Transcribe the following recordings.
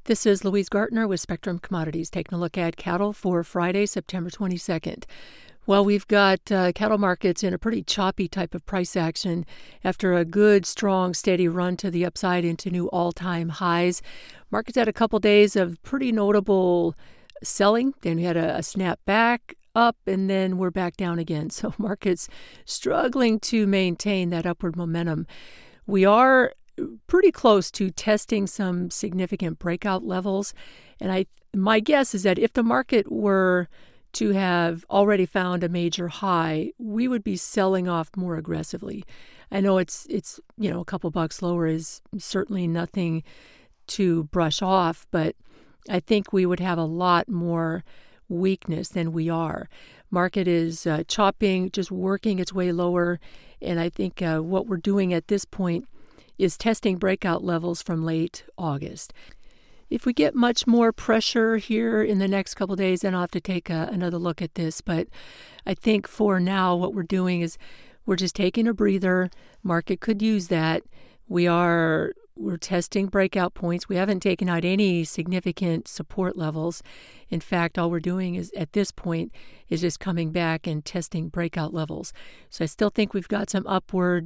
This is Louise Gartner with Spectrum Commodities, taking a look at cattle for Friday, September 22nd. Well, we've got cattle markets in a pretty choppy type of price action after a good, strong, steady run to the upside into new all-time highs. Markets had a couple days of pretty notable selling. Then we had a snap back up, and then we're back down again. So markets struggling to maintain that upward momentum. We are pretty close to testing some significant breakout levels. And my guess is that if the market were to have already found a major high, we would be selling off more aggressively. I know it's a couple bucks lower is certainly nothing to brush off, but I think we would have a lot more weakness than we are. Market is chopping, just working its way lower, and I think what we're doing at this point is testing breakout levels from late August. If we get much more pressure here in the next couple of days, then I'll have to take another look at this. But I think for now, what we're doing is we're just taking a breather. Market could use that. We're testing breakout points. We haven't taken out any significant support levels. In fact, all we're doing is at this point is just coming back and testing breakout levels. So I still think we've got some upward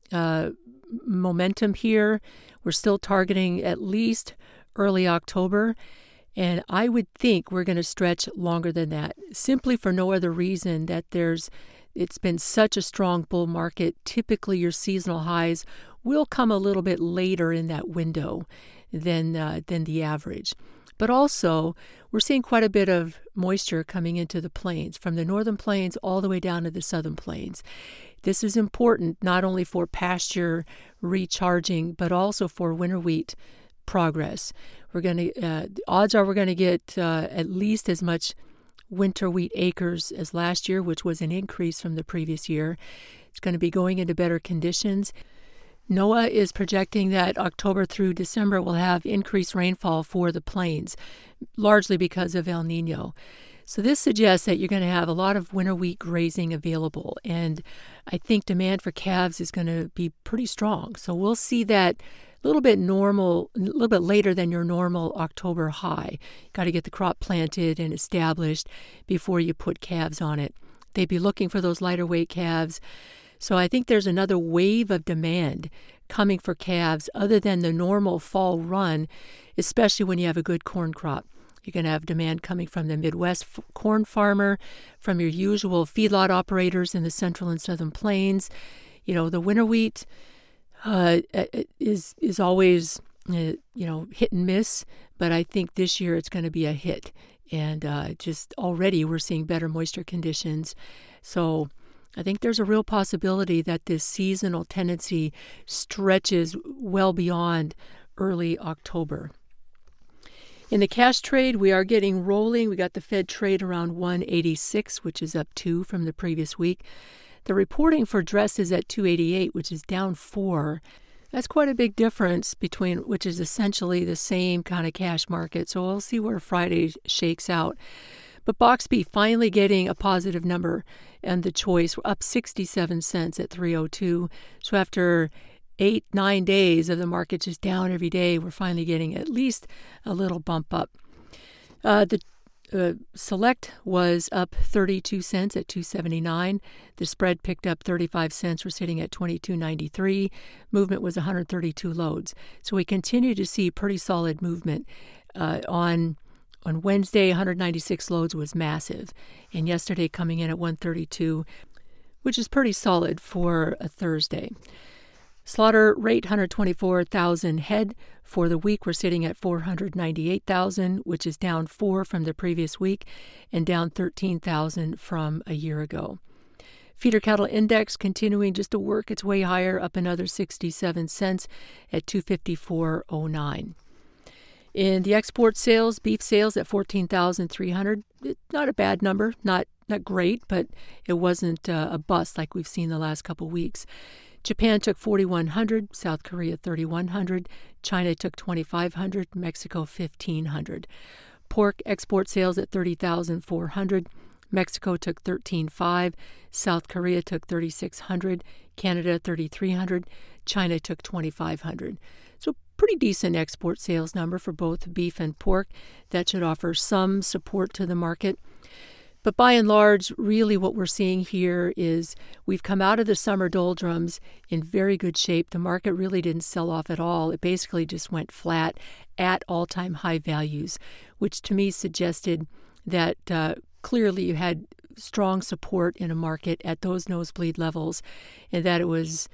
momentum here. We're still targeting at least early October, and I would think we're going to stretch longer than that, simply for no other reason that it's been such a strong bull market. Typically your seasonal highs will come a little bit later in that window than the average. But also, we're seeing quite a bit of moisture coming into the plains, from the northern plains all the way down to the southern plains. This is important not only for pasture recharging, but also for winter wheat progress. Odds are we're going to get at least as much winter wheat acres as last year, which was an increase from the previous year. It's going to be going into better conditions. NOAA is projecting that October through December will have increased rainfall for the plains, largely because of El Nino. So this suggests that you're going to have a lot of winter wheat grazing available, and I think demand for calves is going to be pretty strong. So we'll see that a little bit later than your normal October high. Got to get the crop planted and established before you put calves on it. They'd be looking for those lighter weight calves. So I think there's another wave of demand coming for calves other than the normal fall run, especially when you have a good corn crop. You're going to have demand coming from the Midwest corn farmer, from your usual feedlot operators in the central and southern plains. The winter wheat is always hit and miss, but I think this year it's going to be a hit. And just already we're seeing better moisture conditions. So I think there's a real possibility that this seasonal tendency stretches well beyond early October. In the cash trade, we are getting rolling. We got the Fed trade around 186, which is up 2 from the previous week. The reporting for dress is at 288, which is down 4. That's quite a big difference which is essentially the same kind of cash market. So we'll see where Friday shakes out. But box beef finally getting a positive number, and the choice up 67 cents at 302. So after 8-9 days of the market just down every day, we're finally getting at least a little bump up. The select was up 32 cents at 279. The spread picked up 35 cents. We're sitting at 22.93. Movement was 132 loads. So we continue to see pretty solid movement. On Wednesday, 196 loads was massive, and yesterday coming in at 132, which is pretty solid for a Thursday. Slaughter rate 124,000 head. For the week, we're sitting at 498,000, which is down 4 from the previous week and down 13,000 from a year ago. Feeder cattle index continuing just to work its way higher, up another 67 cents at 254.09. In the export sales, beef sales at 14,300. Not a bad number, not great, but it wasn't a bust like we've seen the last couple weeks. Japan took 4,100, South Korea 3,100, China took 2,500, Mexico 1,500. Pork export sales at 30,400. Mexico took 13,500, South Korea took 3,600, Canada 3,300, China took 2,500. So pretty decent export sales number for both beef and pork. That should offer some support to the market. But by and large, really what we're seeing here is we've come out of the summer doldrums in very good shape. The market really didn't sell off at all. It basically just went flat at all-time high values, which to me suggested that clearly you had strong support in a market at those nosebleed levels, and that it was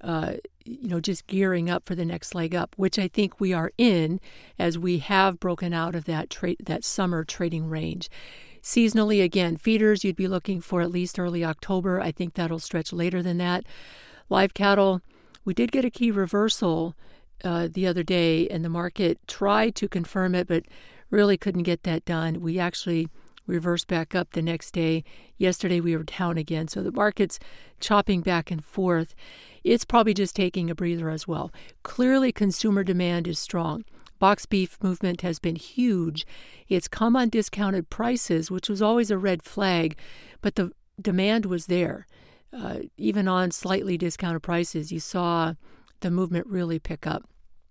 just gearing up for the next leg up, which I think we are in as we have broken out of that summer trading range. Seasonally, again, feeders you'd be looking for at least early October. I think that'll stretch later than that. Live cattle, we did get a key reversal the other day, and the market tried to confirm it, but really couldn't get that done. We actually reversed back up the next day. Yesterday we were down again, so the market's chopping back and forth. It's probably just taking a breather as well. Clearly, consumer demand is strong. Box beef movement has been huge. It's come on discounted prices, which was always a red flag, but the demand was there. Even on slightly discounted prices, you saw the movement really pick up.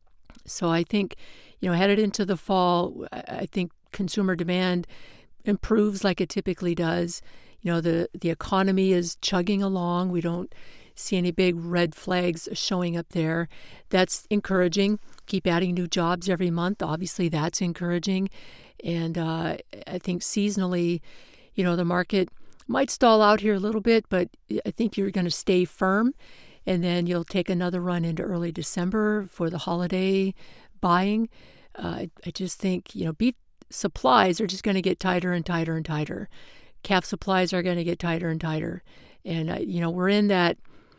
So I think, headed into the fall, I think consumer demand improves like it typically does. The economy is chugging along. We don't see any big red flags showing up there. That's encouraging. Keep adding new jobs every month. Obviously, that's encouraging. And I think seasonally, the market might stall out here a little bit, but I think you're going to stay firm. And then you'll take another run into early December for the holiday buying. I just think, beef supplies are just going to get tighter and tighter and tighter. Calf supplies are going to get tighter and tighter. And, we're in that,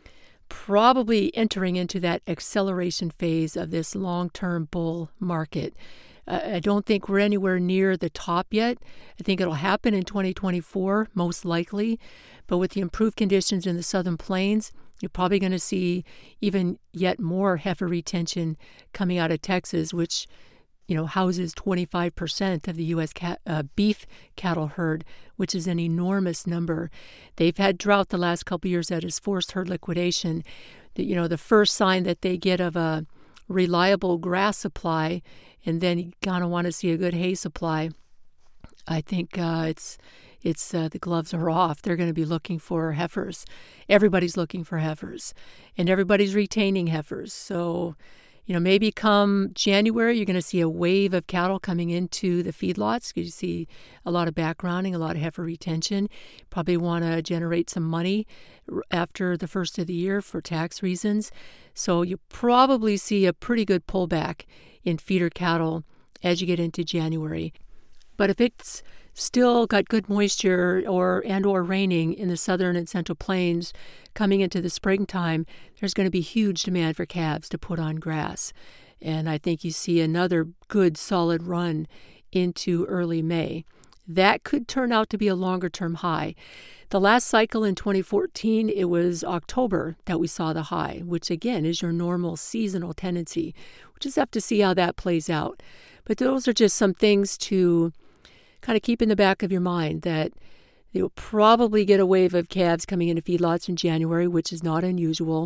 probably entering into that acceleration phase of this long-term bull market. I don't think we're anywhere near the top yet. I think it'll happen in 2024, most likely. But with the improved conditions in the Southern Plains, you're probably going to see even yet more heifer retention coming out of Texas, which houses 25% of the U.S. beef cattle herd, which is an enormous number. They've had drought the last couple of years that has forced herd liquidation. The first sign that they get of a reliable grass supply, and then you kind of want to see a good hay supply. I think it's the gloves are off. They're going to be looking for heifers. Everybody's looking for heifers, and everybody's retaining heifers. So, maybe come January, you're going to see a wave of cattle coming into the feedlots because you see a lot of backgrounding, a lot of heifer retention. Probably want to generate some money after the first of the year for tax reasons. So you probably see a pretty good pullback in feeder cattle as you get into January. But if it's still got good moisture or raining in the southern and central plains coming into the springtime, there's going to be huge demand for calves to put on grass. And I think you see another good solid run into early May. That could turn out to be a longer-term high. The last cycle in 2014, it was October that we saw the high, which again is your normal seasonal tendency. We'll just have to see how that plays out. But those are just some things to kind of keep in the back of your mind, that you'll probably get a wave of calves coming into feedlots in January, which is not unusual.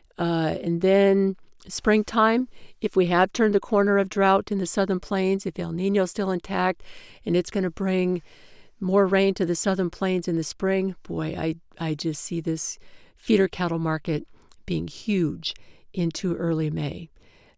And then springtime, if we have turned the corner of drought in the southern plains, if El Nino is still intact and it's going to bring more rain to the southern plains in the spring, boy, I just see this feeder cattle market being huge into early May.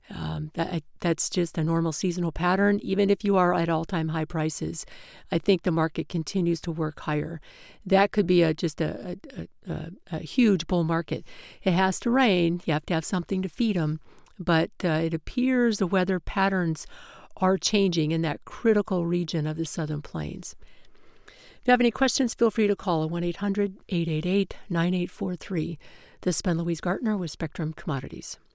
That's just a normal seasonal pattern. Even if you are at all-time high prices, I think the market continues to work higher. That could be just a huge bull market. It has to rain. You have to have something to feed them. But it appears the weather patterns are changing in that critical region of the southern plains. If you have any questions, feel free to call 1-800-888-9843. This has been Louise Gartner with Spectrum Commodities.